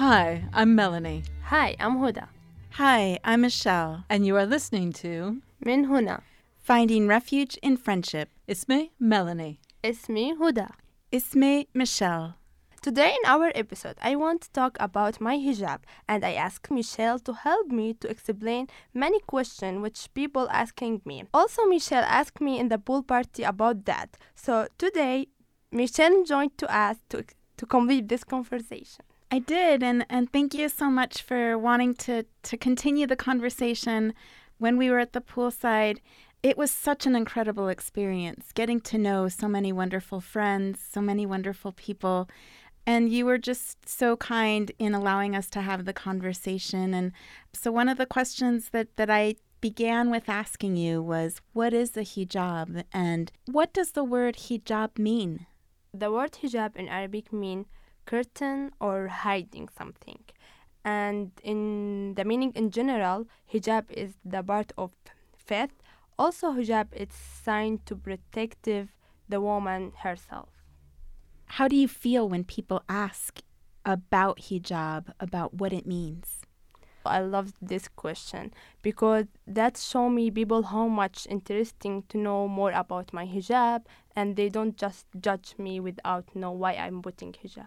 Hi, I'm Melanie, Hi, I'm Huda. Hi, I'm Michelle. and you are listening to من هنا. Finding refuge in friendship. Isme Melanie. اسمي هدى. Isme Michelle. Today in our episode, I want to talk about my hijab, and I asked Michelle to help me to explain many questions which people asking me. Also, Michelle asked me in the pool party about that. So today, Michelle joined to us to complete this conversation. I did, and thank you so much for wanting to continue the conversation. When we were at the poolside, it was such an incredible experience, getting to know so many wonderful friends, so many wonderful people. And you were just so kind in allowing us to have the conversation. And so one of the questions that I began with asking you was, what is a hijab? And what does the word hijab mean? The word hijab in Arabic means curtain or hiding something. And in the meaning in general, hijab is the part of faith. Also, hijab is sign to protective the woman herself. How do you feel when people ask about hijab, about what it means? I love this question because that show me people how much interesting to know more about my hijab, and they don't just judge me without know why I'm putting hijab.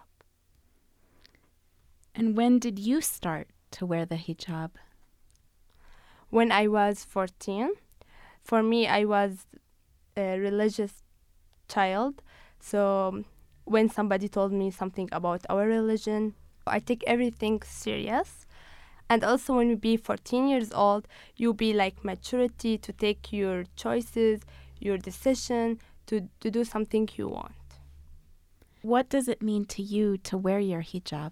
And when did you start to wear the hijab? When I was 14, for me, I was a religious child. So when somebody told me something about our religion, I take everything serious. And also when you be 14 years old, you be like maturity to take your choices, your decision, to do something you want. What does it mean to you to wear your hijab?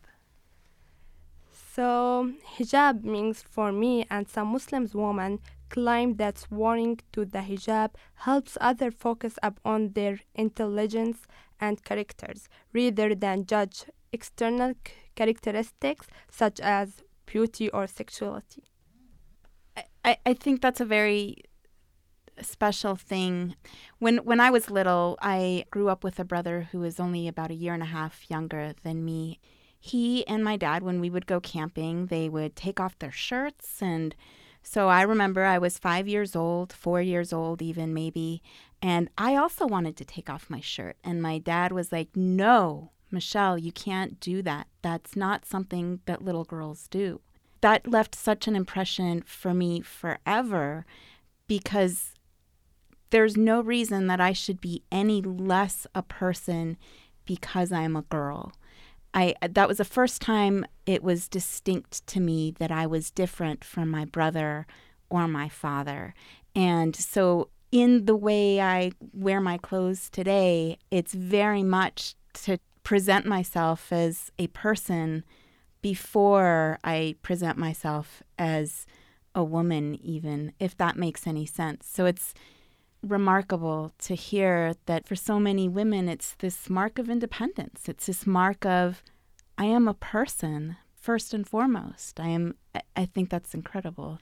So hijab means for me and some Muslims women claim that wearing to the hijab helps others focus upon their intelligence and characters rather than judge external characteristics such as beauty or sexuality. I think that's a very special thing. When I was little, I grew up with a brother who was only about a year and a half younger than me. He and my dad, when we would go camping, they would take off their shirts. And so I remember I was 5 years old, 4 years old even maybe, and I also wanted to take off my shirt. And my dad was like, no, Michelle, you can't do that. That's not something that little girls do. That left such an impression for me forever because there's no reason that I should be any less a person because I'm a girl. That was the first time it was distinct to me that I was different from my brother or my father. And so in the way I wear my clothes today, it's very much to present myself as a person before I present myself as a woman, even, if that makes any sense. So it's remarkable to hear that for so many women, it's this mark of independence. It's this mark of, I am a person, first and foremost. I think that's incredible.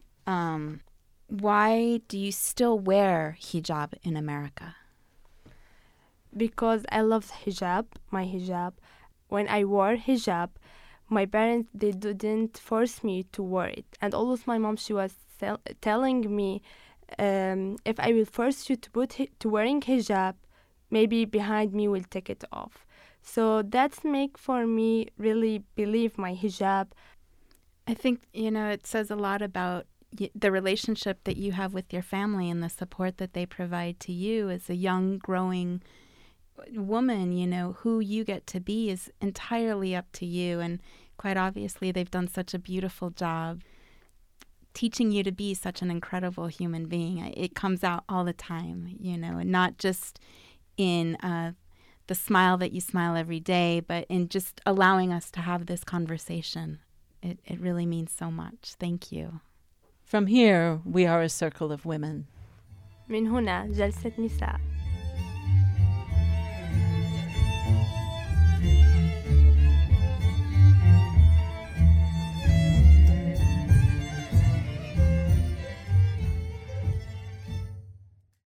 Why do you still wear hijab in America? Because I love hijab, my hijab. When I wore hijab, my parents, they didn't force me to wear it. And always my mom, she was telling me, if I will force you to wearing hijab, maybe behind me will take it off. So that's make for me really believe my hijab. I think, it says a lot about the relationship that you have with your family and the support that they provide to you as a young, growing woman. Who you get to be is entirely up to you. And quite obviously, they've done such a beautiful job teaching you to be such an incredible human being. It comes out all the time, and not just in the smile that you smile every day, but in just allowing us to have this conversation. It really means so much. Thank you. From here, we are a circle of women. من هنا جلسة نساء.